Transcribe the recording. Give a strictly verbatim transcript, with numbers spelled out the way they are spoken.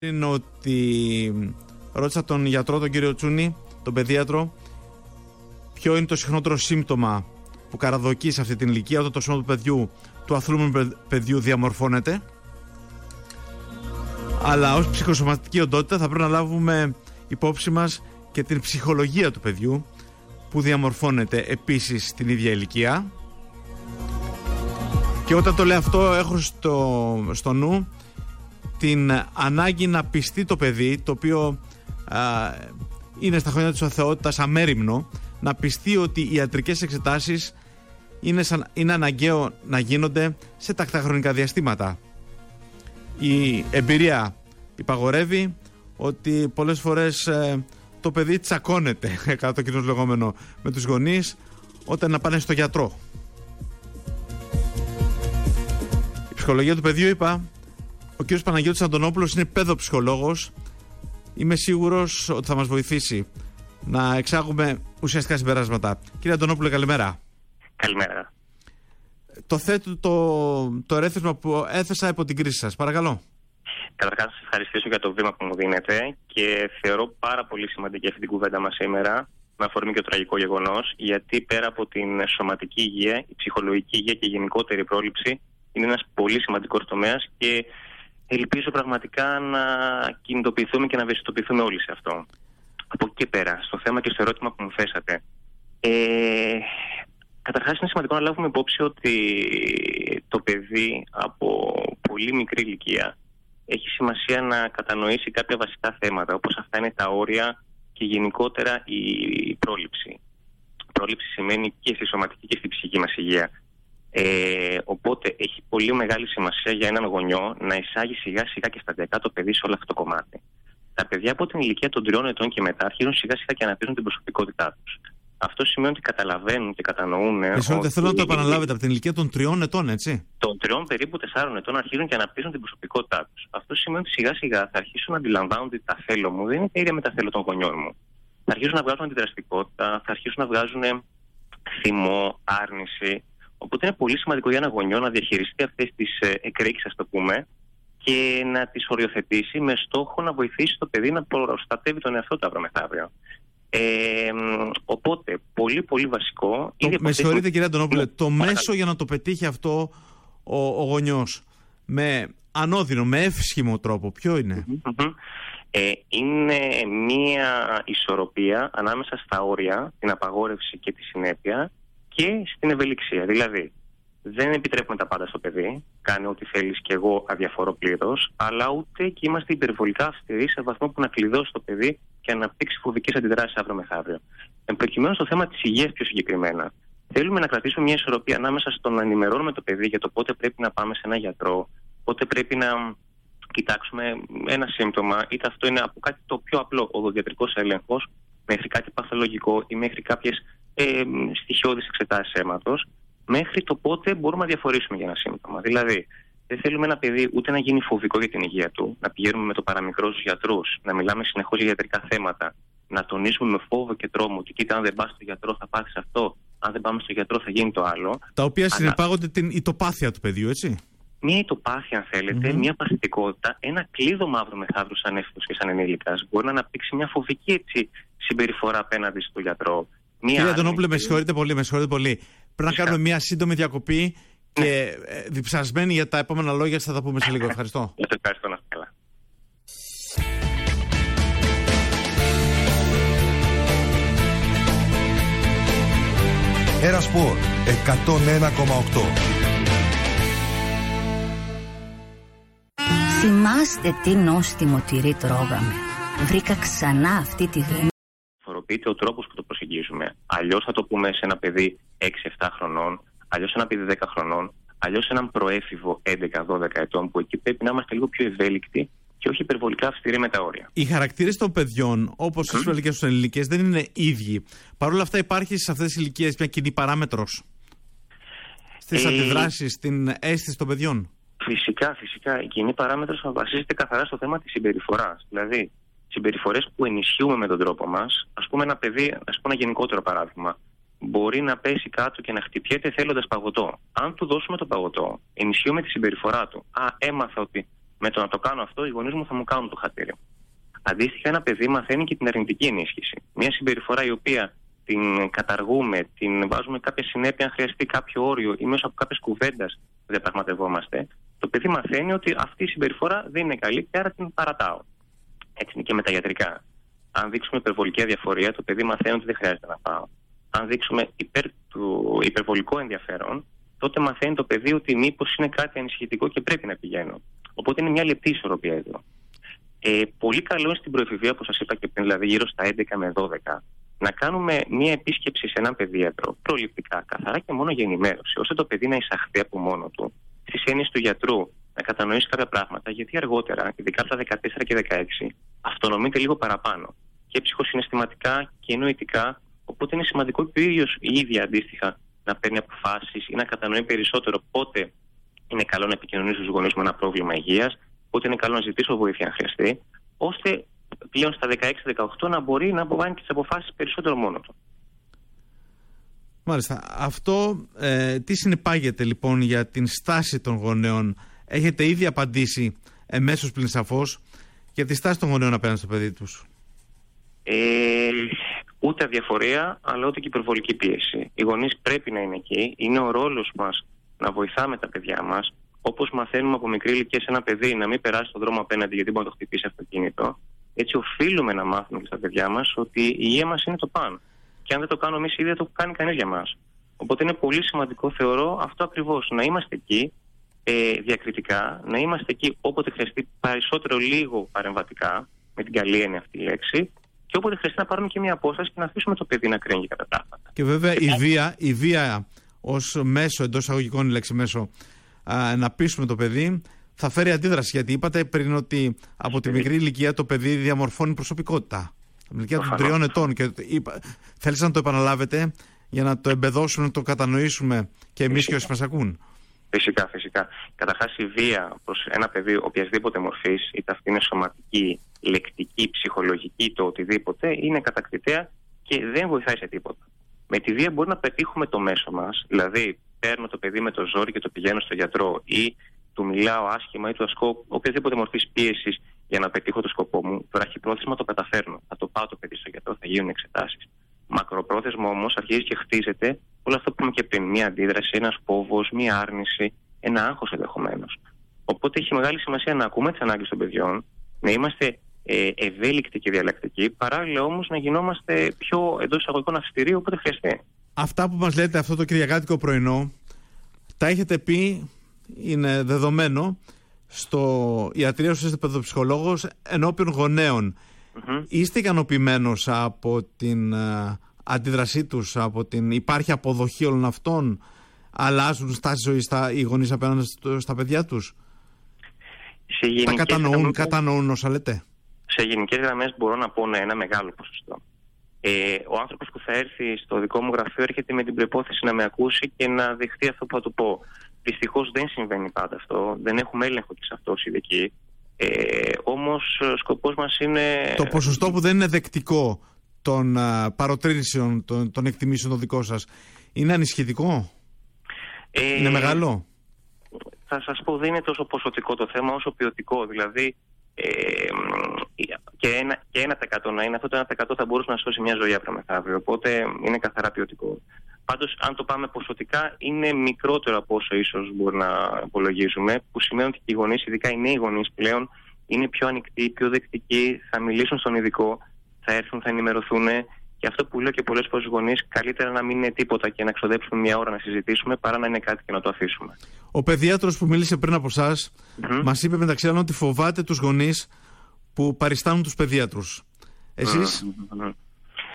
Είναι ότι ρώτησα τον γιατρό, τον κύριο Τσούνη, τον παιδίατρο, ποιο είναι το συχνότερο σύμπτωμα που καραδοκεί σε αυτή την ηλικία όταν το σώμα του παιδιού, του αθλούμενου παιδιού, διαμορφώνεται. Αλλά ως ψυχοσωματική οντότητα θα πρέπει να λάβουμε υπόψη μας και την ψυχολογία του παιδιού, που διαμορφώνεται επίσης στην ίδια ηλικία. Και όταν το λέω αυτό, έχω στο, στο νου την ανάγκη να πιστεί το παιδί, το οποίο α, είναι στα χρόνια της αθεότητας αμέριμνο, να πιστεί ότι οι ιατρικές εξετάσεις είναι, σαν, είναι αναγκαίο να γίνονται σε τακτά χρονικά διαστήματα. Η εμπειρία υπαγορεύει ότι πολλές φορές ε, το παιδί τσακώνεται, κατά το κοινώς λεγόμενο, με τους γονείς όταν να πάνε στο γιατρό. Η ψυχολογία του παιδιού, είπα, ο κ. Παναγιώτης Αντωνόπουλος είναι παιδοψυχολόγος. Είμαι σίγουρος ότι θα μας βοηθήσει να εξάγουμε ουσιαστικά συμπεράσματα. Κύριε Αντωνόπουλο, καλημέρα. Καλημέρα. Το θέτω το, το ερέθισμα που έθεσα υπό την κρίση σας. Παρακαλώ. Καταρχάς, σας ευχαριστήσω για το βήμα που μου δίνετε και θεωρώ πάρα πολύ σημαντική αυτή την κουβέντα μας σήμερα, με αφορμή και το τραγικό γεγονός, γιατί πέρα από την σωματική υγεία, η ψυχολογική υγεία και η γενικότερη πρόληψη είναι ένας πολύ σημαντικός τομέας και ελπίζω πραγματικά να κινητοποιηθούμε και να ευαισθητοποιηθούμε όλοι σε αυτό. Από εκεί και πέρα, στο θέμα και στο ερώτημα που μου θέσατε. Ε, καταρχάς, είναι σημαντικό να λάβουμε υπόψη ότι το παιδί από πολύ μικρή ηλικία έχει σημασία να κατανοήσει κάποια βασικά θέματα, όπως αυτά είναι τα όρια και γενικότερα η πρόληψη. Πρόληψη σημαίνει και στη σωματική και στη ψυχική μας υγεία. Ε, οπότε έχει πολύ μεγάλη σημασία για έναν γονιό να εισάγει σιγά σιγά και σταδιακά το παιδί σε όλο αυτό το κομμάτι. Τα παιδιά από την ηλικία των τριών ετών και μετά αρχίζουν σιγά σιγά και αναπτύσσουν την προσωπικότητά τους. Αυτό σημαίνει ότι καταλαβαίνουν και κατανοούν. Ότι... Θέλω να το επαναλάβετε, από την ηλικία των τριών ετών, έτσι. Των τριών περίπου τεσσάρων ετών αρχίζουν και αναπτύσσουν την προσωπικότητά τους. Αυτό σημαίνει ότι σιγά σιγά θα αρχίσουν να αντιλαμβάνονται ότι τα θέλω μου δεν είναι τα ίδια με τα θέλω των γονιών μου. Θα αρχίσουν να βγάζουν αντιδραστικότητα, θα αρχίσουν να βγάζουν θυμό, άρνηση. Οπότε είναι πολύ σημαντικό για ένα γονιό να διαχειριστεί αυτές τις εκρήξεις, ας το πούμε, και να τις οριοθετήσει με στόχο να βοηθήσει το παιδί να προστατεύει τον εαυτό του αύριο μεθαύριο. Ε, οπότε, πολύ πολύ βασικό... Το, με συγχωρείτε κύριε Αντωνόπουλε, το μέσο για να το πετύχει αυτό ο, ο γονιός με ανώδυνο, με εύσχυμο τρόπο, ποιο είναι? Mm-hmm. Ε, είναι μία ισορροπία ανάμεσα στα όρια, την απαγόρευση και τη συνέπεια και στην ευελιξία. Δηλαδή, δεν επιτρέπουμε τα πάντα στο παιδί, κάνει ό,τι θέλεις και εγώ αδιαφορώ πλήρως, αλλά ούτε και είμαστε υπερβολικά αυστηροί σε βαθμό που να κλειδώσει το παιδί και να αναπτύξει φοβικές αντιδράσεις αύριο μεθαύριο. Εν προκειμένου στο θέμα της υγείας πιο συγκεκριμένα, θέλουμε να κρατήσουμε μια ισορροπία ανάμεσα στο να ενημερώνουμε το παιδί για το πότε πρέπει να πάμε σε έναν γιατρό, πότε πρέπει να κοιτάξουμε ένα σύμπτωμα, είτε αυτό είναι από κάτι το πιο απλό, οδοντιατρικός έλεγχος, μέχρι κάτι παθολογικό ή μέχρι κάποιες ε, στοιχειώδεις εξετάσεις αίματος, μέχρι το πότε μπορούμε να διαφορήσουμε για ένα σύμπτωμα. Δηλαδή, δεν θέλουμε ένα παιδί ούτε να γίνει φοβικό για την υγεία του, να πηγαίνουμε με το παραμικρό στους γιατρούς, να μιλάμε συνεχώς για ιατρικά θέματα, να τονίζουμε με φόβο και τρόμο ότι κοίτα, αν δεν πας στο γιατρό θα πάθεις αυτό, αν δεν πάμε στο γιατρό θα γίνει το άλλο. Τα οποία αλλά... συνεπάγονται την ητοπάθεια του παιδιού, έτσι. Μια ητοπάθεια, αν θέλετε, mm-hmm. μια παθητικότητα, ένα κλείδωμα αύριο μεθαύριο σαν έφηβος και σαν ενήλικας μπορεί να αναπτύξει μια φοβική έτσι, συμπεριφορά απέναντι στον γιατρό. Κύριε Αντωνόπουλε, με συγχωρείτε πολύ, με συγχωρείτε πολύ. Πρέπει να κάνουμε μια σύντομη διακοπή και ναι. διψασμένοι για τα επόμενα λόγια θα τα πούμε σε λίγο. Ευχαριστώ. Ευχαριστώ, να είστε καλά. Ερασπορ εκατόν ένα κόμμα οκτώ. Θυμάστε τι νόστιμο τυρί τρώγαμε. Βρήκα ξανά αυτή τη γρήμη. Φοροποιείται ο τρόπος που το προσεγγίζουμε. Αλλιώς θα το πούμε σε ένα παιδί έξι εφτά χρονών, αλλιώς σε ένα παιδί δέκα χρονών, αλλιώς σε έναν προέφηβο έντεκα δώδεκα ετών, που εκεί πρέπει να είμαστε λίγο πιο ευέλικτοι και όχι υπερβολικά αυστηροί με τα όρια. Οι χαρακτήρες των παιδιών, όπως στις mm. και στους ενηλικές, δεν είναι ίδιοι. Παρ' όλα αυτά, υπάρχει σε αυτές τις ηλικίες μια κοινή παράμετρος στις ε... αντιδράσεις, στην αίσθηση των παιδιών. Φυσικά, φυσικά. Η κοινή παράμετρος βασίζεται καθαρά στο θέμα της συμπεριφοράς. Δηλαδή, συμπεριφορές που ενισχύουμε με τον τρόπο μας. Ας πούμε, ένα παιδί, ας πούμε, ένα γενικότερο παράδειγμα. Μπορεί να πέσει κάτω και να χτυπιέται θέλοντας παγωτό. Αν του δώσουμε το παγωτό, ενισχύουμε τη συμπεριφορά του. Α, έμαθα ότι Με το να το κάνω αυτό, οι γονείς μου θα μου κάνουν το χατήρι. Αντίστοιχα, ένα παιδί μαθαίνει και την αρνητική ενίσχυση. Μια συμπεριφορά η οποία την καταργούμε, την βάζουμε κάποια συνέπεια, αν χρειαστεί κάποιο όριο ή μέσω από κάποιες κουβέντες διαπραγματευόμαστε, το παιδί μαθαίνει ότι αυτή η συμπεριφορά δεν είναι καλή και άρα την παρατάω. Έτσι είναι και με τα ιατρικά. Αν δείξουμε υπερβολική αδιαφορία, το παιδί μαθαίνει ότι δεν χρειάζεται να πάω. Αν δείξουμε υπερ του υπερβολικό ενδιαφέρον, τότε μαθαίνει το παιδί ότι μήπως είναι κάτι ανησυχητικό και πρέπει να πηγαίνω. Οπότε είναι μια λεπτή ισορροπία εδώ. Ε, πολύ καλό είναι στην προεφηβεία, όπως σας είπα και πριν, δηλαδή γύρω στα έντεκα με δώδεκα, να κάνουμε μια επίσκεψη σε έναν παιδίατρο προληπτικά, καθαρά και μόνο για ενημέρωση, ώστε το παιδί να εισαχθεί από μόνο του στις έννοιες του γιατρού, να κατανοήσει κάποια πράγματα, γιατί αργότερα, ειδικά από τα δεκατέσσερα και δεκαέξι, αυτονομείται λίγο παραπάνω και ψυχοσυναισθηματικά και νοητικά. Οπότε είναι σημαντικό και ο ίδιος η ίδια αντίστοιχα να παίρνει αποφάσεις ή να κατανοεί περισσότερο πότε είναι καλό να επικοινωνήσει στους γονείς με ένα πρόβλημα υγείας, πότε είναι καλό να ζητήσω βοήθεια αν χρειαστεί, ώστε πλέον στα δεκαέξι δεκαοκτώ να μπορεί να αποβάνει τις αποφάσεις περισσότερο μόνο του. Μάλιστα. Αυτό ε, τι συνεπάγεται λοιπόν για την στάση των γονέων? Έχετε ήδη απαντήσει εμέσως πλην σαφώς για τη στάση των γονέων απέναντι στο παιδί τους. Ε, ούτε αδιαφορία, αλλά ούτε και υπερβολική πίεση. Οι γονείς πρέπει να είναι εκεί. Είναι ο ρόλος μας να βοηθάμε τα παιδιά μας. Όπως μαθαίνουμε από μικρή ηλικία σε ένα παιδί να μην περάσει τον δρόμο απέναντι γιατί μπορεί να το χτυπήσει αυτοκίνητο, έτσι οφείλουμε να μάθουμε και στα παιδιά μας ότι η υγεία μας είναι το παν. Και αν δεν το κάνουμε εμείς ήδη, δεν το κάνει κανείς για μας. Οπότε είναι πολύ σημαντικό, θεωρώ, αυτό ακριβώς, να είμαστε εκεί ε, διακριτικά, να είμαστε εκεί όποτε χρειαστεί περισσότερο λίγο παρεμβατικά, με την καλή έννοια αυτή η λέξη, και όποτε χρειαστεί να πάρουμε και μια απόσταση και να αφήσουμε το παιδί να κρίνει κατά πράγματα. Και βέβαια η βία, η βία ως μέσο, εντός εισαγωγικών η λέξη μέσο, α, να πείσουμε το παιδί, θα φέρει αντίδραση. Γιατί είπατε πριν ότι από τη μικρή ηλικία το παιδί διαμορφώνει προσωπικότητα. Από την ηλικία των τριών ετών. Και είπα, θέλεις να το επαναλάβετε για να το εμπεδώσουμε, να το κατανοήσουμε και εμείς και όσοι μας ακούν? Φυσικά, φυσικά. Καταρχάς, η βία προς ένα παιδί οποιασδήποτε μορφής, είτε αυτή είναι σωματική, λεκτική, ψυχολογική, το οτιδήποτε, είναι κατακτητέα και δεν βοηθάει σε τίποτα. Με τη βία μπορεί να πετύχουμε το μέσο μας, δηλαδή παίρνω το παιδί με το ζόρι και το πηγαίνω στο γιατρό ή του μιλάω άσχημα ή του ασκώ οποιαδήποτε μορφής πίεσης για να πετύχω το σκοπό μου. Βραχυπρόθεσμα το καταφέρνω. Θα το πάω το παιδί στο γιατρό, θα γίνουν εξετάσεις. Μακροπρόθεσμα όμως αρχίζει και χτίζεται όλο αυτό που είπαμε και πριν. Μία αντίδραση, ένας φόβος, μία άρνηση, ένα άγχος ενδεχομένως. Οπότε έχει μεγάλη σημασία να ακούμε τις ανάγκες των παιδιών, να είμαστε ε, ευέλικτοι και διαλλακτικοί, παράλληλα όμως να γινόμαστε πιο εντός εισαγωγικών αυστηροί όποτε χρειαστεί. Αυτά που μας λέτε αυτό το κυριακάτικο πρωινό, τα έχετε πει, είναι δεδομένο, στο ιατρείο σας, είστε παιδοψυχολόγος ενώπιον γονέων. Mm-hmm. Είστε ικανοποιημένος από την uh, αντίδρασή τους, από την υπάρχει αποδοχή όλων αυτών? Αλλάζουν στάση ζωή στα, οι γονείς απέναντι στα παιδιά τους? Σε τα κατανοούν, γραμμές, κατανοούν όσα λέτε? Σε γενικές γραμμές μπορώ να πω ναι, ένα μεγάλο ποσοστό. Ε, ο άνθρωπος που θα έρθει στο δικό μου γραφείο έρχεται με την προϋπόθεση να με ακούσει και να δεχτεί αυτό που θα του πω. Δυστυχώς δεν συμβαίνει πάντα αυτό. Δεν έχουμε έλεγχο και σε αυτό ως ειδικοί. Ε, όμως ο σκοπός μας είναι... Το ποσοστό που δεν είναι δεκτικό των α, παροτρύνσεων, των, των εκτιμήσεων των δικών σας, είναι ανησυχητικό? Ε, είναι μεγάλο? Θα σας πω, δεν είναι τόσο ποσοτικό το θέμα όσο ποιοτικό. Δηλαδή ε, και, ένα, και ένα τοις εκατό να είναι, αυτό το ένα τοις εκατό θα μπορούσε να σώσει μια ζωή αύριο μεθαύριο. Οπότε είναι καθαρά ποιοτικό. Πάντως, αν το πάμε ποσοτικά, είναι μικρότερο από όσο ίσως μπορεί να υπολογίζουμε, που σημαίνει ότι οι γονείς, ειδικά οι νέοι γονείς πλέον, είναι πιο ανοιχτοί, πιο δεκτικοί, θα μιλήσουν στον ειδικό, θα έρθουν, θα ενημερωθούν. Και αυτό που λέω και πολλές φορές στους γονείς, καλύτερα να μην είναι τίποτα και να ξοδέψουμε μια ώρα να συζητήσουμε, παρά να είναι κάτι και να το αφήσουμε. Ο παιδίατρος που μίλησε πριν από εσάς, mm-hmm. μας είπε μεταξύ άλλων ότι φοβάται τους γονείς που παριστάνουν τους παιδίατρους. Εσείς? Mm-hmm.